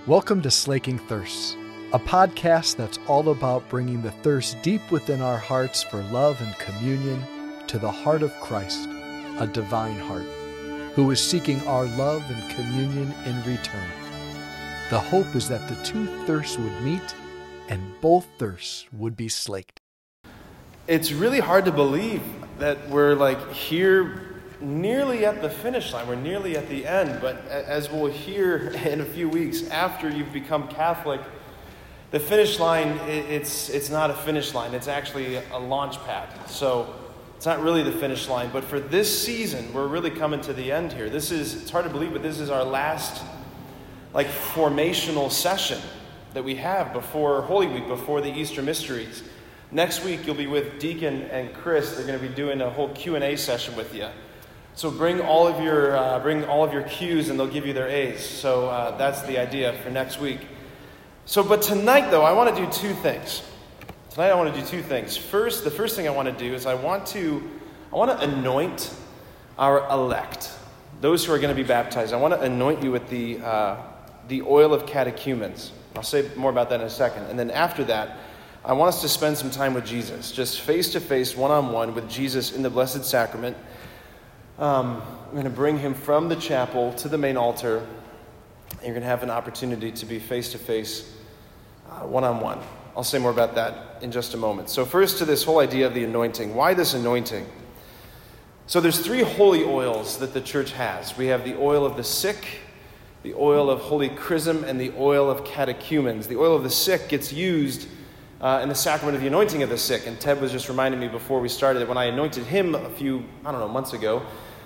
Welcome to Slaking Thirsts, a podcast that's all about bringing the thirst deep within our hearts for love and communion to the heart of Christ, a divine heart, who is seeking our love and communion in return. The hope is that the two thirsts would meet and both thirsts would be slaked. It's really hard to believe that we're here nearly at the finish line. We're nearly at the end, but as we'll hear in a few weeks, after you've become Catholic, the finish line, it's not a finish line. It's actually a launch pad. So it's not really the finish line, but for this season, we're really coming to the end here. It's hard to believe, but this is our last formational session that we have before Holy Week, before the Easter mysteries. Next week, you'll be with Deacon and Chris. They're going to be doing a whole Q&A session with you. So bring all of your Q's, and they'll give you their A's. So that's the idea for next week. But tonight, though, I want to do two things. First, the first thing I want to do is I want to anoint our elect, those who are going to be baptized. I want to anoint you with the oil of catechumens. I'll say more about that in a second. And then after that, I want us to spend some time with Jesus, just face-to-face, one-on-one with Jesus in the Blessed Sacrament. I'm going to bring him from the chapel to the main altar. And you're going to have an opportunity to be face-to-face, one-on-one. I'll say more about that in just a moment. So first to this whole idea of the anointing. Why this anointing? So there's three holy oils that the church has. We have the oil of the sick, the oil of holy chrism, and the oil of catechumens. The oil of the sick gets used in the sacrament of the anointing of the sick. And Ted was just reminding me before we started that when I anointed him a few, months ago,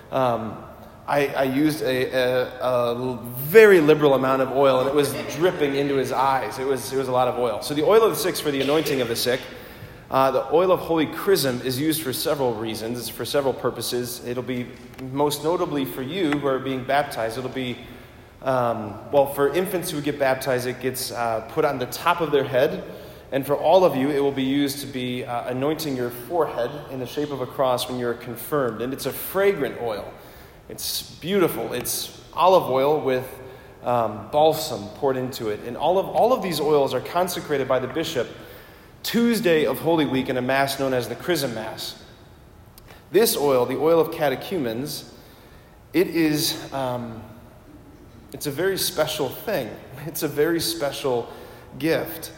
I used a very liberal amount of oil, and it was dripping into his eyes. It was a lot of oil. So the oil of the sick is for the anointing of the sick. The oil of holy chrism is used for several reasons. It's for several purposes. It'll be most notably for you who are being baptized. It'll be, for infants who get baptized, it gets put on the top of their head. And for all of you, it will be used to be anointing your forehead in the shape of a cross when you're confirmed. And it's a fragrant oil. It's beautiful. It's olive oil with balsam poured into it. And all of these oils are consecrated by the bishop Tuesday of Holy Week in a mass known as the Chrism Mass. This oil, the oil of catechumens, it's a very special thing. It's a very special gift.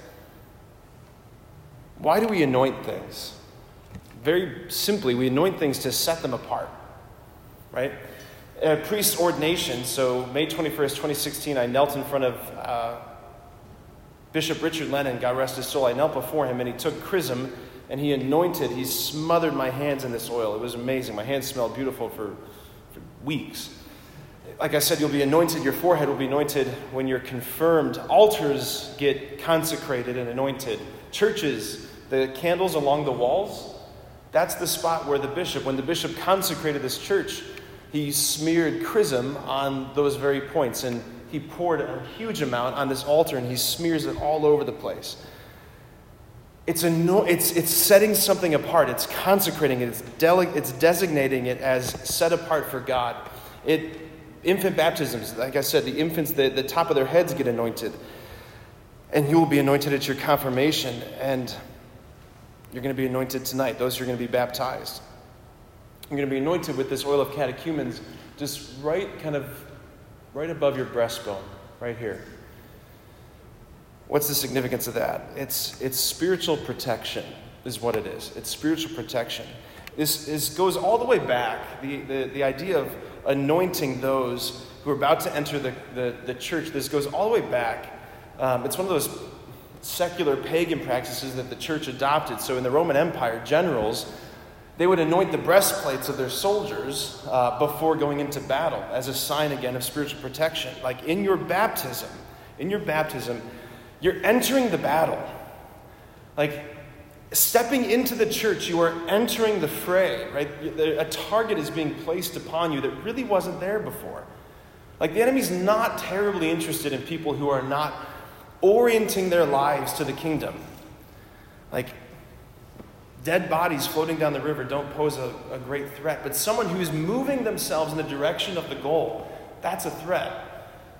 Why do we anoint things? Very simply, we anoint things to set them apart, right? At priest's ordination, so May 21st, 2016, I knelt in front of Bishop Richard Lennon, God rest his soul. I knelt before him, and he took chrism, and he smothered my hands in this oil. It was amazing. My hands smelled beautiful for weeks. Like I said, you'll be anointed. Your forehead will be anointed when you're confirmed. Altars get consecrated and anointed. Churches, the candles along the walls, that's the spot where when the bishop consecrated this church, he smeared chrism on those very points, and he poured a huge amount on this altar, and he smears it all over the place. It's setting something apart. It's consecrating it. It's designating it as set apart for God. Infant baptisms, like I said, the infants, the top of their heads get anointed. And you will be anointed at your confirmation, and you're going to be anointed tonight, those who are going to be baptized. You're going to be anointed with this oil of catechumens just right above your breastbone, right here. What's the significance of that? It's spiritual protection is what it is. It's spiritual protection. This goes all the way back, the idea of anointing those who are about to enter the church. This goes all the way back. It's one of those secular pagan practices that the church adopted. So in the Roman Empire, generals, they would anoint the breastplates of their soldiers before going into battle as a sign, again, of spiritual protection. Like in your baptism, you're entering the battle. Like stepping into the church, you are entering the fray, right? A target is being placed upon you that really wasn't there before. Like the enemy's not terribly interested in people who are not orienting their lives to the kingdom. Like dead bodies floating down the river don't pose a great threat, but someone who's moving themselves in the direction of the goal, that's a threat.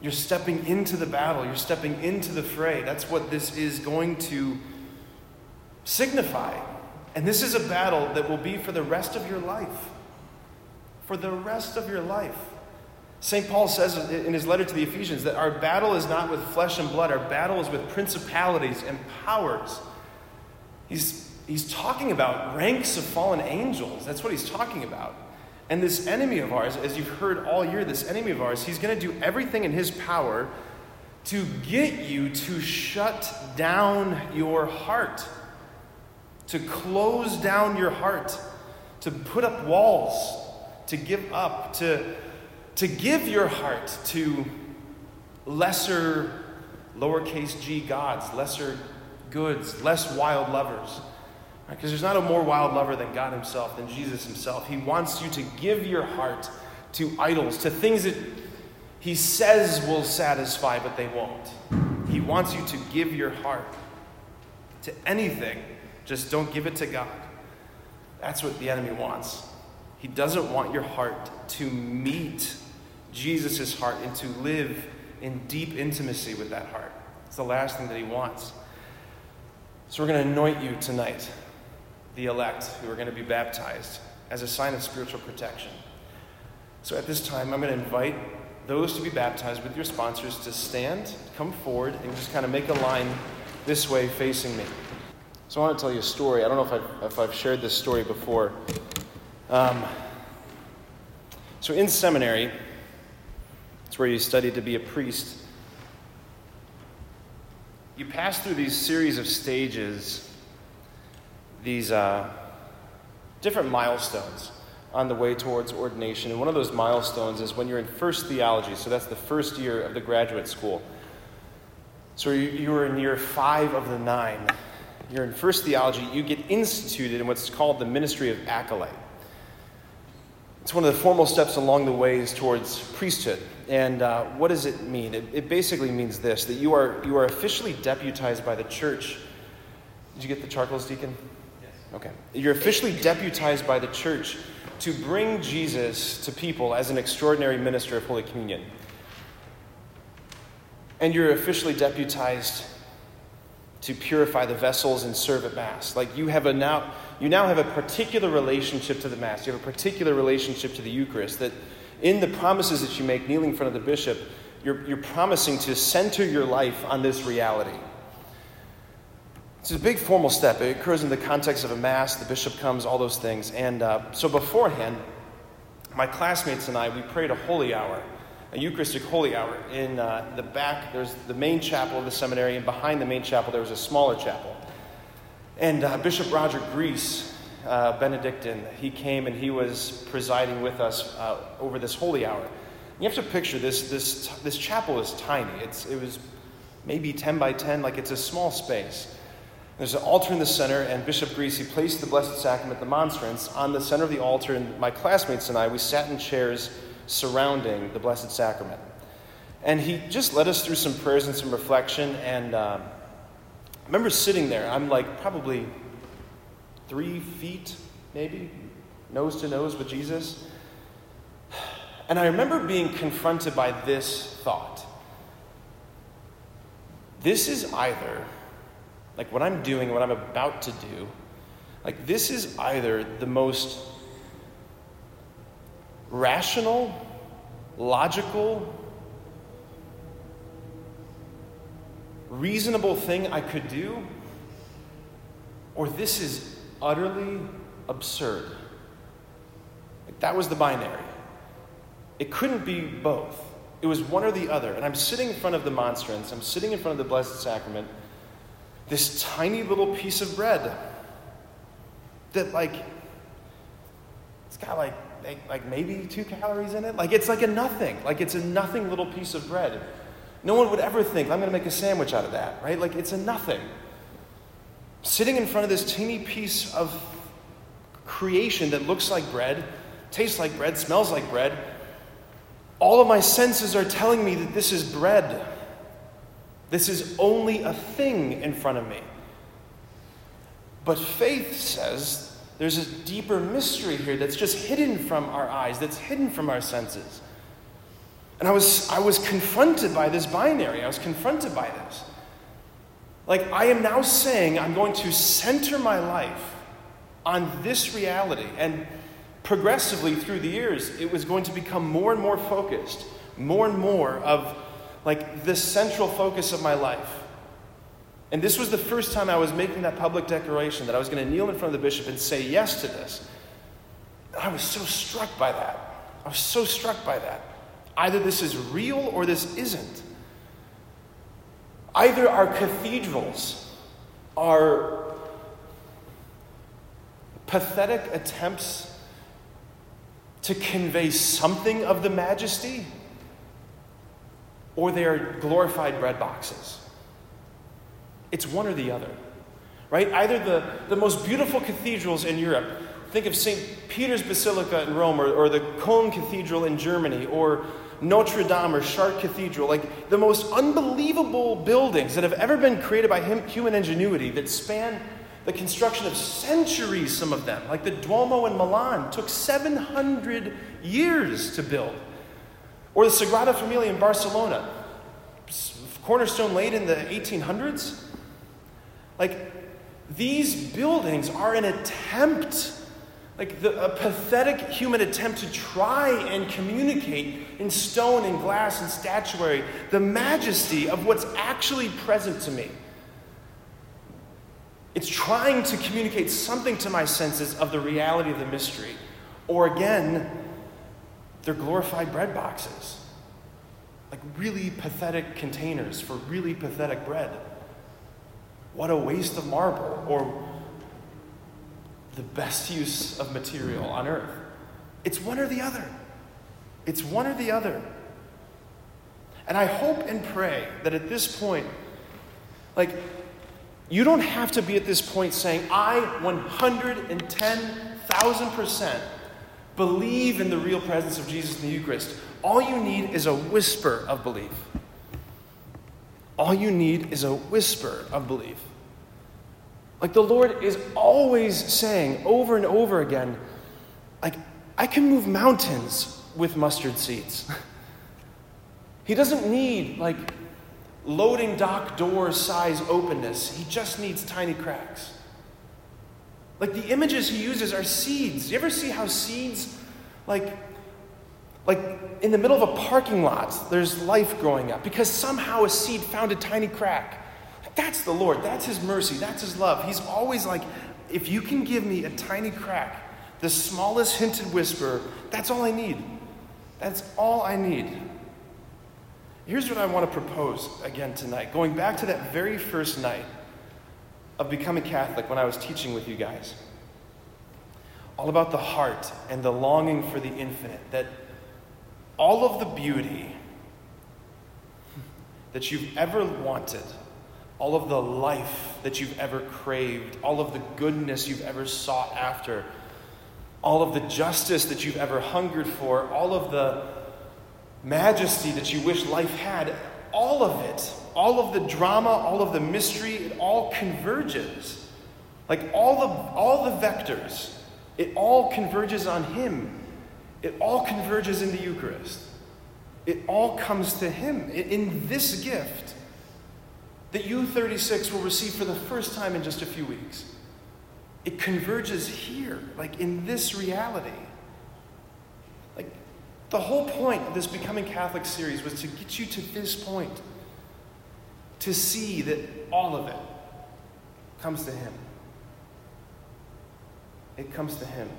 You're stepping into the battle. You're stepping into the fray. That's what this is going to signify. And this is a battle that will be for the rest of your life. For the rest of your life. St. Paul says in his letter to the Ephesians that our battle is not with flesh and blood. Our battle is with principalities and powers. He's talking about ranks of fallen angels. That's what he's talking about. And this enemy of ours, as you've heard all year, this enemy of ours, he's going to do everything in his power to get you to shut down your heart, to close down your heart, to put up walls, to give up, to give your heart to lesser, lowercase g gods, lesser goods, less wild lovers. Because there's not a more wild lover than God himself, than Jesus himself. He wants you to give your heart to idols, to things that he says will satisfy, but they won't. He wants you to give your heart to anything. Just don't give it to God. That's what the enemy wants. He doesn't want your heart to meet Jesus' heart and to live in deep intimacy with that heart. It's the last thing that he wants. So we're going to anoint you tonight, the elect who are going to be baptized, as a sign of spiritual protection. So at this time, I'm going to invite those to be baptized with your sponsors to stand, come forward, and just kind of make a line this way facing me. So I want to tell you a story. I don't know if I've shared this story before. So in seminary, it's where you study to be a priest. You pass through these series of stages, these different milestones on the way towards ordination. And one of those milestones is when you're in first theology. So that's the first year of the graduate school. So you were in year 5 of the 9. You're in first theology. You get instituted in what's called the ministry of acolyte. It's one of the formal steps along the ways towards priesthood. And what does it mean? It basically means this, that you are officially deputized by the church. Did you get the charcoals, Deacon? Yes. Okay. You're officially deputized by the church to bring Jesus to people as an extraordinary minister of Holy Communion. And you're officially deputized to purify the vessels and serve at Mass. Like you now have a particular relationship to the Mass. You have a particular relationship to the Eucharist, that in the promises that you make kneeling in front of the bishop, you're promising to center your life on this reality. It's a big formal step. It occurs in the context of a Mass. The bishop comes, all those things. And so beforehand, my classmates and I, we prayed a holy hour, a Eucharistic holy hour. In the back, there's the main chapel of the seminary, and behind the main chapel, there was a smaller chapel. And Bishop Roger Grease, Benedictine, he came and he was presiding with us over this holy hour. You have to picture this chapel is tiny. It was maybe 10 by 10, like it's a small space. There's an altar in the center, and Bishop Grease, he placed the Blessed Sacrament, the monstrance, on the center of the altar, and my classmates and I, we sat in chairs surrounding the Blessed Sacrament. And he just led us through some prayers and some reflection, and I remember sitting there. I'm like probably 3 feet, maybe, nose to nose with Jesus. And I remember being confronted by this thought. This is either, like what I'm doing, what I'm about to do, like this is either the most rational, logical, reasonable thing I could do, or this is utterly absurd. Like that was the binary. It couldn't be both. It was one or the other. And I'm sitting in front of the monstrance. I'm sitting in front of the Blessed Sacrament. This tiny little piece of bread that it's got like maybe 2 calories in it. Like it's like a nothing. Like it's a nothing little piece of bread. No one would ever think, I'm going to make a sandwich out of that, right? Like it's a nothing. Sitting in front of this teeny piece of creation that looks like bread, tastes like bread, smells like bread. All of my senses are telling me that this is bread. This is only a thing in front of me. But faith says there's a deeper mystery here that's just hidden from our eyes, that's hidden from our senses. And I was confronted by this binary. I was confronted by this. Like, I am now saying I'm going to center my life on this reality. And progressively through the years, it was going to become more and more focused, more and more of like the central focus of my life. And this was the first time I was making that public declaration that I was going to kneel in front of the bishop and say yes to this. And I was so struck by that. I was so struck by that. Either this is real or this isn't. Either our cathedrals are pathetic attempts to convey something of the majesty, or they are glorified bread boxes. It's one or the other, right? Either the most beautiful cathedrals in Europe, think of St. Peter's Basilica in Rome, or the Cologne Cathedral in Germany, or Notre Dame or Chartres Cathedral, like the most unbelievable buildings that have ever been created by human ingenuity that span the construction of centuries, some of them. Like the Duomo in Milan took 700 years to build. Or the Sagrada Familia in Barcelona, cornerstone laid in the 1800s. Like, these buildings are an attempt, like a pathetic human attempt to try and communicate in stone and glass and statuary the majesty of what's actually present to me. It's trying to communicate something to my senses of the reality of the mystery. Or again, they're glorified bread boxes. Like really pathetic containers for really pathetic bread. What a waste of marble, or the best use of material on earth. It's one or the other. It's one or the other. And I hope and pray that at this point, like, you don't have to be at this point saying, I 110,000% believe in the real presence of Jesus in the Eucharist. All you need is a whisper of belief. All you need is a whisper of belief. Like the Lord is always saying over and over again, like, I can move mountains with mustard seeds. He doesn't need like loading dock door size openness. He just needs tiny cracks. Like the images he uses are seeds. You ever see how seeds, like in the middle of a parking lot, there's life growing up because somehow a seed found a tiny crack. That's the Lord. That's his mercy. That's his love. He's always like, if you can give me a tiny crack, the smallest hinted whisper, that's all I need. That's all I need. Here's what I want to propose again tonight. Going back to that very first night of becoming Catholic when I was teaching with you guys. All about the heart and the longing for the infinite. That all of the beauty that you've ever wanted, all of the life that you've ever craved, all of the goodness you've ever sought after, all of the justice that you've ever hungered for, all of the majesty that you wish life had, all of it, all of the drama, all of the mystery, it all converges. Like all the vectors, it all converges on him. It all converges in the Eucharist. It all comes to him in this gift that U36 will receive for the first time in just a few weeks. It converges here, like in this reality. Like the whole point of this Becoming Catholic series was to get you to this point, to see that all of it comes to him. It comes to him.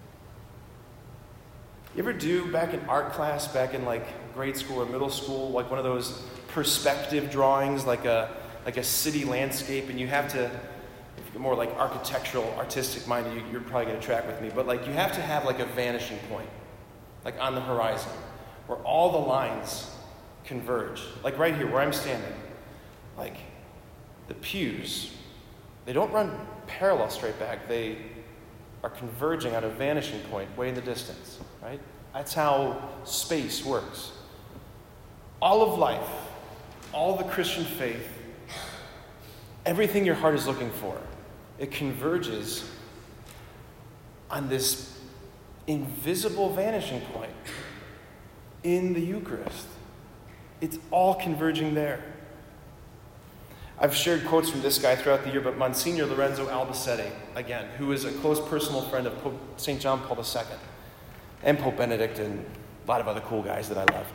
You ever do, back in art class, back in like grade school or middle school, like one of those perspective drawings, like a city landscape, and you have to, if you're more like architectural, artistic minded, you're probably going to track with me, but like you have to have like a vanishing point, like on the horizon, where all the lines converge. Like right here, where I'm standing, like the pews, they don't run parallel straight back, they are converging on a vanishing point way in the distance, right? That's how space works. All of life, all the Christian faith, everything your heart is looking for, it converges on this invisible vanishing point. in the Eucharist. It's all converging there. I've shared quotes from this guy throughout the year, but Monsignor Lorenzo Albacete, again, who is a close personal friend of Pope St. John Paul II and Pope Benedict and a lot of other cool guys that I love.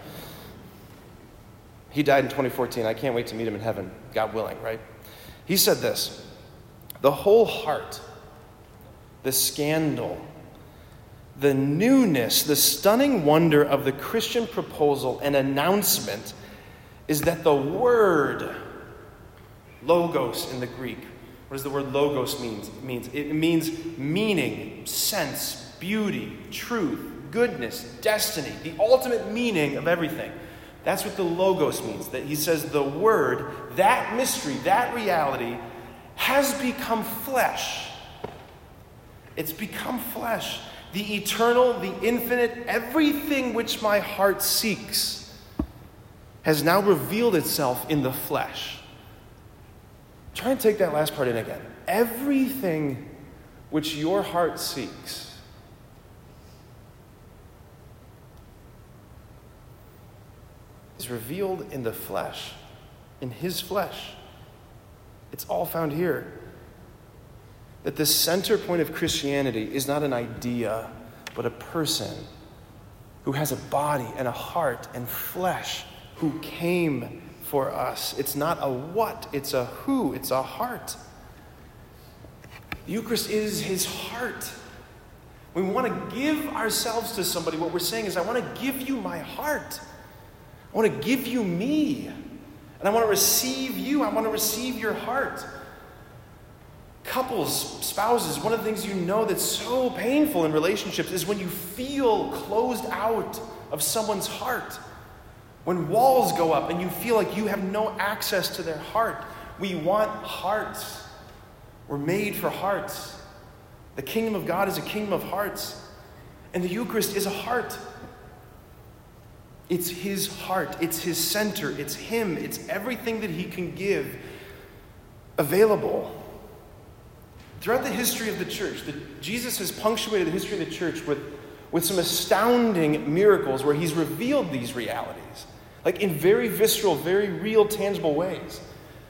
He died in 2014. I can't wait to meet him in heaven, God willing, right? He said this: the whole heart, the scandal, the newness, the stunning wonder of the Christian proposal and announcement is that the word, logos in the Greek, what does the word logos mean? It means meaning, sense, beauty, truth, goodness, destiny, the ultimate meaning of everything. That's what the logos means. That he says the word, that mystery, that reality has become flesh. It's become flesh. The eternal, the infinite, everything which my heart seeks has now revealed itself in the flesh. Try and take that last part in again. Everything which your heart seeks is revealed in the flesh, in his flesh. It's all found here. That the center point of Christianity is not an idea, but a person who has a body and a heart and flesh, who came for us. It's not a what, it's a who, it's a heart. The Eucharist is his heart. We want to give ourselves to somebody. What we're saying is, I want to give you my heart. I want to give you me. And I want to receive you. I want to receive your heart. Couples, spouses, one of the things you know that's so painful in relationships is when you feel closed out of someone's heart. When walls go up and you feel like you have no access to their heart. We want hearts. We're made for hearts. The kingdom of God is a kingdom of hearts. And the Eucharist is a heart. It's his heart. It's his center. It's him. It's everything that he can give available. Throughout the history of the church, Jesus has punctuated the history of the church with some astounding miracles where he's revealed these realities, like in very visceral, very real, tangible ways.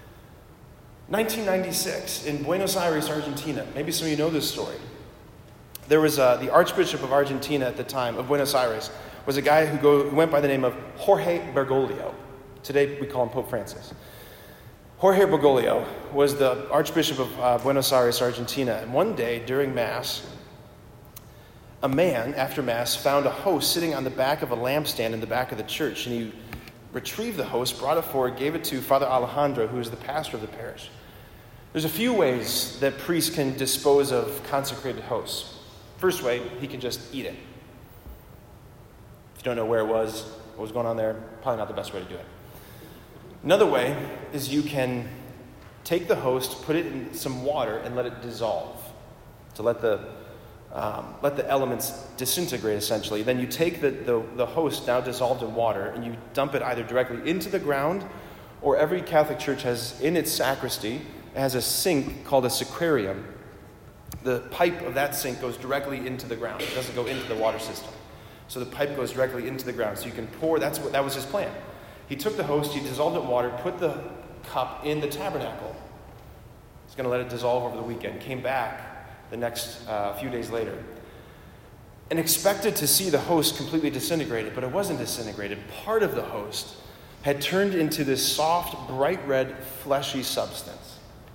1996, in Buenos Aires, Argentina. Maybe some of you know this story. There was the Archbishop of Argentina at the time, of Buenos Aires, was a guy who went by the name of Jorge Bergoglio. Today we call him Pope Francis. Jorge Bergoglio was the Archbishop of Buenos Aires, Argentina. And one day during Mass, a man, after Mass, found a host sitting on the back of a lampstand in the back of the church. And he retrieved the host, brought it forward, gave it to Father Alejandro, who is the pastor of the parish. There's a few ways that priests can dispose of consecrated hosts. First way, he can just eat it. If you don't know where it was, what was going on there, probably not the best way to do it. Another way is you can take the host, put it in some water, and let it dissolve. To let the elements disintegrate, essentially. Then you take the host now dissolved in water, and you dump it either directly into the ground, or every Catholic church has in its sacristy, it has a sink called a sacrarium. The pipe of that sink goes directly into the ground. It doesn't go into the water system. So the pipe goes directly into the ground. So you can pour, that was his plan. He took the host, he dissolved it in water, put the cup in the tabernacle. He's going to let it dissolve over the weekend. Came back the next few days later and expected to see the host completely disintegrated, but it wasn't disintegrated. Part of the host had turned into this soft, bright red, fleshy substance.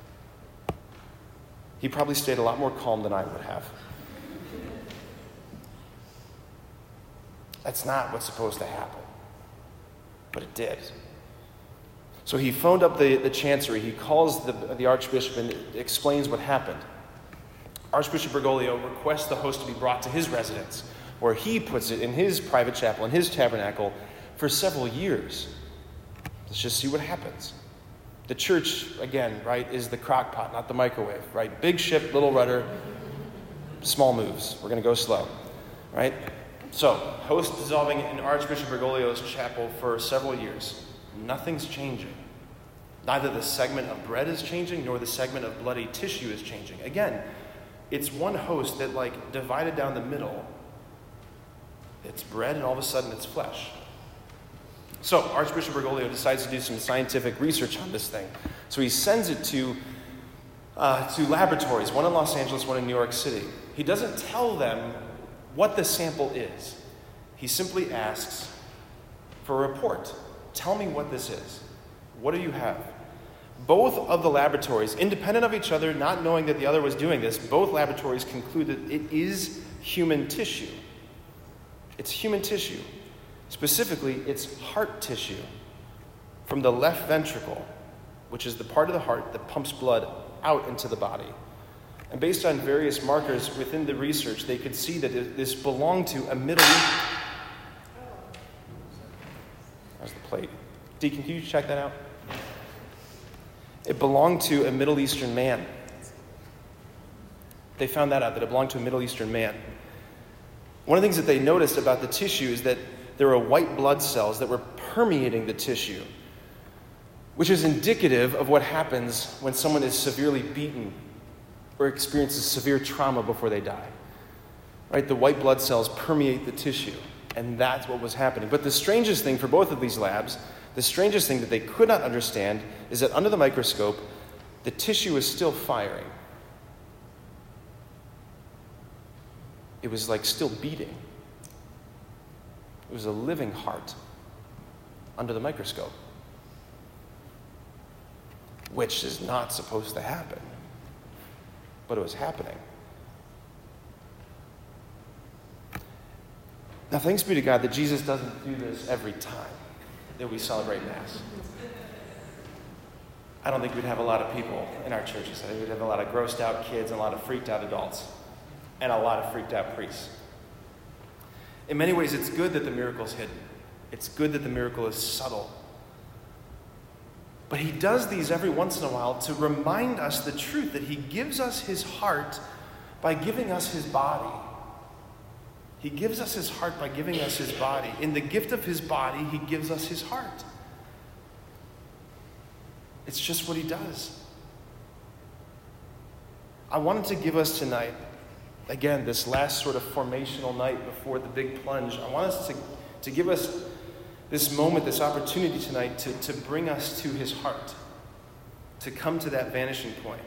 He probably stayed a lot more calm than I would have. That's not what's supposed to happen. But it did. So he phoned up the chancery. He calls the archbishop and explains what happened. Archbishop Bergoglio requests the host to be brought to his residence, where he puts it in his private chapel, in his tabernacle, for several years. Let's just see what happens. The church, again, right, is the crock pot, not the microwave, right? Big ship, little rudder, small moves. We're going to go slow, right? So, host dissolving in Archbishop Bergoglio's chapel for several years. Nothing's changing. Neither the segment of bread is changing, nor the segment of bloody tissue is changing. Again, it's one host that, divided down the middle. It's bread, and all of a sudden it's flesh. So Archbishop Bergoglio decides to do some scientific research on this thing. So he sends it to laboratories, one in Los Angeles, one in New York City. He doesn't tell them what the sample is. He simply asks for a report. Tell me what this is. What do you have? Both of the laboratories, independent of each other, not knowing that the other was doing this, both laboratories concluded it is human tissue. It's human tissue. Specifically, it's heart tissue from the left ventricle, which is the part of the heart that pumps blood out into the body. And based on various markers within the research, they could see that this belonged to a Middle Eastern. There's the plate. Deacon, can you check that out? It belonged to a Middle Eastern man. They found that out, that it belonged to a Middle Eastern man. One of the things that they noticed about the tissue is that there were white blood cells that were permeating the tissue, which is indicative of what happens when someone is severely beaten or experiences severe trauma before they die. Right? The white blood cells permeate the tissue, and that's what was happening. But the strangest thing for both of these labs, the strangest thing that they could not understand is that under the microscope, the tissue is still firing. It was like still beating. It was a living heart under the microscope, which is not supposed to happen, but it was happening. Now, thanks be to God that Jesus doesn't do this every time that we celebrate Mass. I don't think we'd have a lot of people in our churches. I think we'd have a lot of grossed out kids and a lot of freaked out adults and a lot of freaked out priests. In many ways, it's good that the miracle is hidden. It's good that the miracle is subtle. But he does these every once in a while to remind us the truth that he gives us his heart by giving us his body. He gives us his heart by giving us his body. In the gift of his body, he gives us his heart. It's just what he does. I wanted to give us tonight, again, this last sort of formational night before the big plunge, I want us to give us this moment, this opportunity tonight to bring us to his heart, to come to that vanishing point.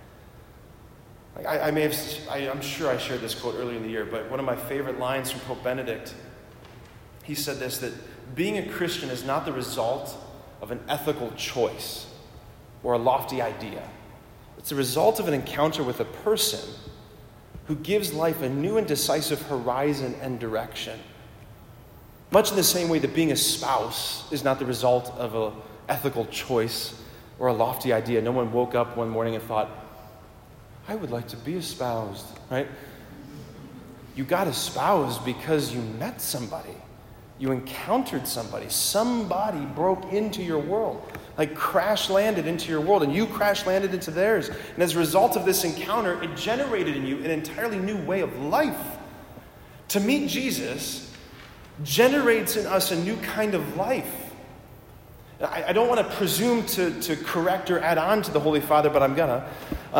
I'm sure I shared this quote earlier in the year, but one of my favorite lines from Pope Benedict, he said this, that being a Christian is not the result of an ethical choice or a lofty idea. It's the result of an encounter with a person who gives life a new and decisive horizon and direction. Much in the same way that being a spouse is not the result of an ethical choice or a lofty idea. No one woke up one morning and thought, I would like to be espoused, right? You got espoused because you met somebody. You encountered somebody. Somebody broke into your world, like crash landed into your world, and you crash landed into theirs. And as a result of this encounter, it generated in you an entirely new way of life. To meet Jesus generates in us a new kind of life. I don't want to presume to correct or add on to the Holy Father, but I'm gonna.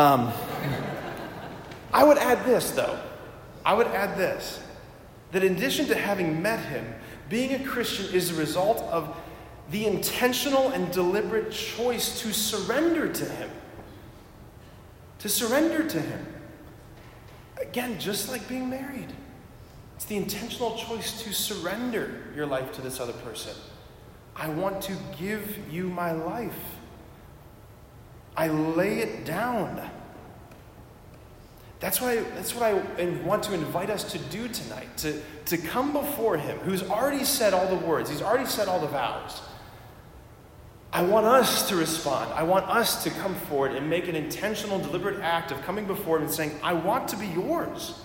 I would add this, though. That in addition to having met him, being a Christian is the result of the intentional and deliberate choice to surrender to him. To surrender to him. Again, just like being married. It's the intentional choice to surrender your life to this other person. I want to give you my life. I lay it down. That's what I want to invite us to do tonight, to come before him, who's already said all the words, he's already said all the vows. I want us to respond. I want us to come forward and make an intentional, deliberate act of coming before him and saying, I want to be yours.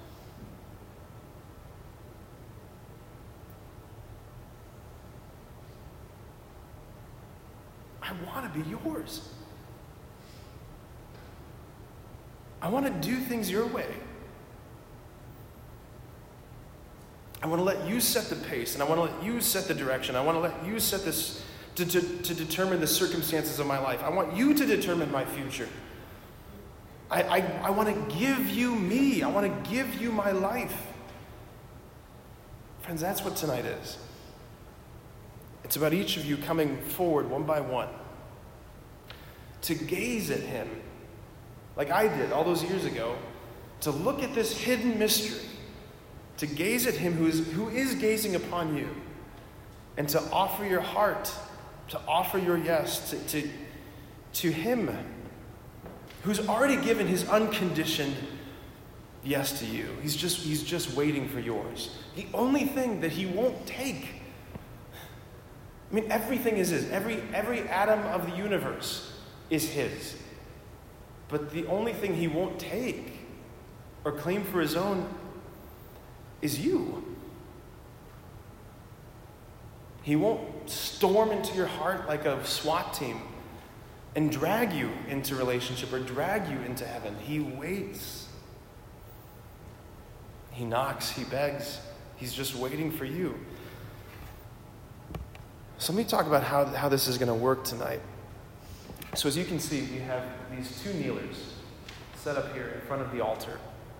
I want to be yours. I want to do things your way. I want to let you set the pace, and I want to let you set the direction. I want to let you set this to determine the circumstances of my life. I want you to determine my future. I want to give you me. I want to give you my life. Friends, that's what tonight is. It's about each of you coming forward one by one to gaze at him like I did all those years ago, to look at this hidden mystery, to gaze at him who is gazing upon you, and to offer your heart, to offer your yes to him who's already given his unconditioned yes to you. He's just waiting for yours. The only thing that he won't take, I mean, everything is his. Every atom of the universe is his. But the only thing he won't take or claim for his own is you. He won't storm into your heart like a SWAT team and drag you into relationship or drag you into heaven. He waits. He knocks, he begs. He's just waiting for you. So let me talk about how this is going to work tonight. So as you can see, we have these two kneelers set up here in front of the altar.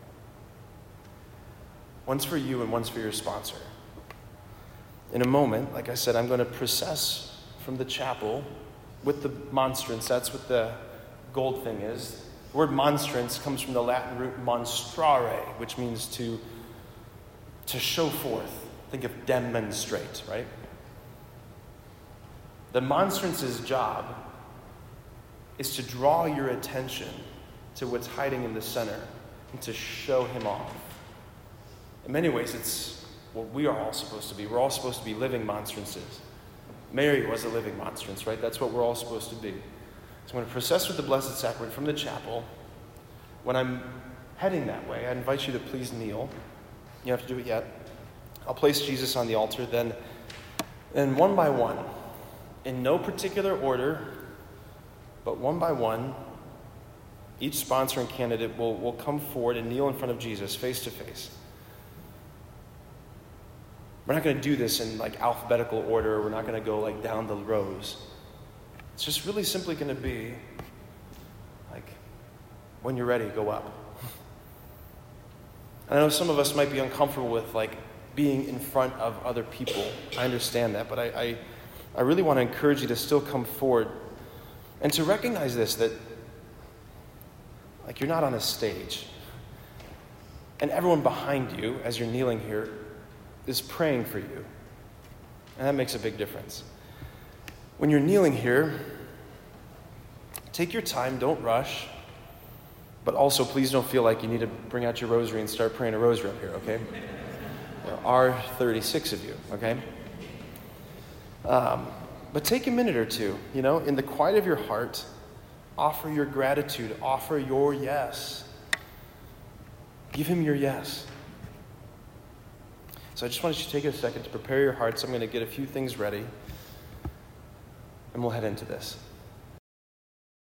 One's for you and one's for your sponsor. In a moment, like I said, I'm going to process from the chapel with the monstrance. That's what the gold thing is. The word monstrance comes from the Latin root monstrare, which means to show forth. Think of demonstrate, right? The monstrance's job is to draw your attention to what's hiding in the center and to show him off. In many ways, it's what we are all supposed to be. We're all supposed to be living monstrances. Mary was a living monstrance, right? That's what we're all supposed to be. So I'm going to process with the Blessed Sacrament from the chapel. When I'm heading that way, I invite you to please kneel. You don't have to do it yet. I'll place Jesus on the altar, then one by one, in no particular order, but one by one, each sponsor and candidate will come forward and kneel in front of Jesus face to face. We're not going to do this in like alphabetical order. We're not going to go like down the rows. It's just really simply going to be like, when you're ready, go up. I know some of us might be uncomfortable with like being in front of other people. I understand that, but I really want to encourage you to still come forward and to recognize this, that like you're not on a stage. And everyone behind you, as you're kneeling here, is praying for you. And that makes a big difference. When you're kneeling here, take your time, don't rush. But also, please don't feel like you need to bring out your rosary and start praying a rosary up here, okay? There are 36 of you, okay? But take a minute or two, in the quiet of your heart, offer your gratitude, offer your yes. Give him your yes. So I just wanted you to take a second to prepare your hearts. I'm going to get a few things ready, and we'll head into this.